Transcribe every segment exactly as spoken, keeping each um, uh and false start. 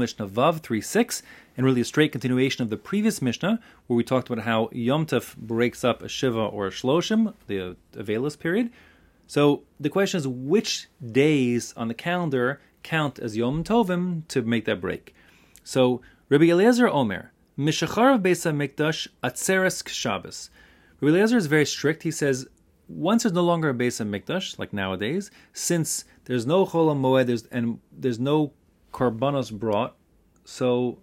Mishnah Vav three six, and really a straight continuation of the previous Mishnah, where we talked about how Yom Tov breaks up a Shiva or a Shloshim, the Avelis period. So the question is, which days on the calendar count as Yom Tovim to make that break? So Rabbi Eliezer Omer, Mishachar of Beis HaMikdash Atzeres Shabbos. Rabbi Eliezer is very strict. He says, once there's no longer a Beis HaMikdash, like nowadays, since there's no Chol HaMoed, there's, and there's no Karbanos brought, so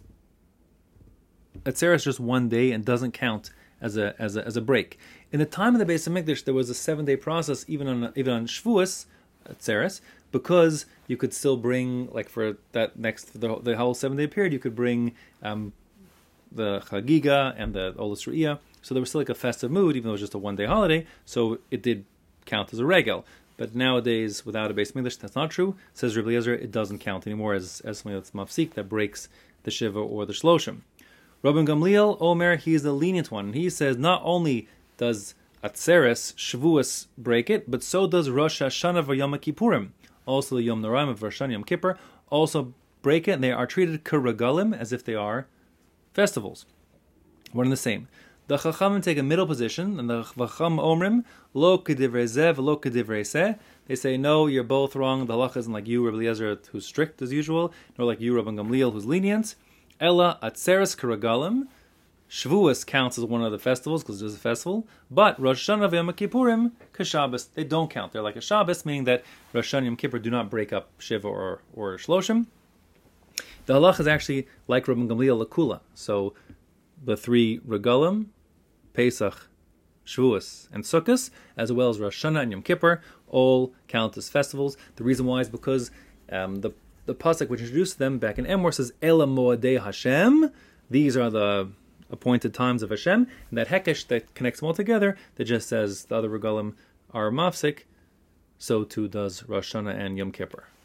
Atzeres is just one day and doesn't count as a as a as a break. In the time of the Beis HaMikdash, there was a seven day process, even on even on Shavuos, Atzeres, because you could still bring, like for that next for the, the whole seven day period, you could bring um, the Chagiga and the Olas Re'iyah. So there was still like a festive mood, even though it was just a one day holiday. So it did count as a regel. But nowadays, without a Beis HaMikdash, that's not true. Says Rabbi Eliezer, it doesn't count anymore as as something that's mafsik, that breaks the Shiva or the Shloshim. Rabban Gamliel Omer, he is the lenient one. He says not only does Atzeres, Shavuos break it, but so does Rosh Hashanah v'Yom Kippurim. Also the Yom Noraim of Rosh Hashanah Yom Kippur also break it, and they are treated k'regalim, as if they are festivals. One and the same. The Chachamim take a middle position, and the Chacham Omrim, lo k'divrei zeh v'lo k'divrei seh. They say, no, you're both wrong. The halacha isn't like you, Rabbi Eliezer, who's strict as usual, nor like you, Rabban Gamliel, who's lenient. Ella Atzeres k'regalim. Shavuos counts as one of the festivals because there's a festival, but Rosh Hashanah v'Yom Kippurim k'Shabbos, they don't count. They're like a Shabbos, meaning that Rosh Hashanah and Yom Kippur do not break up Shiva or, or Shloshim. The halach is actually like Rabban Gamliel Lakula. So the three regalim, Pesach, Shavuos, and Sukkot, as well as Rosh Hashanah and Yom Kippur, all count as festivals. The reason why is because um, the the pasuk which introduced them back in Emor says Ela Moadei Hashem. These are the appointed times of Hashem, and that Hekesh that connects them all together, that just says the other regalim are mafsik, so too does Rosh Hashanah and Yom Kippur.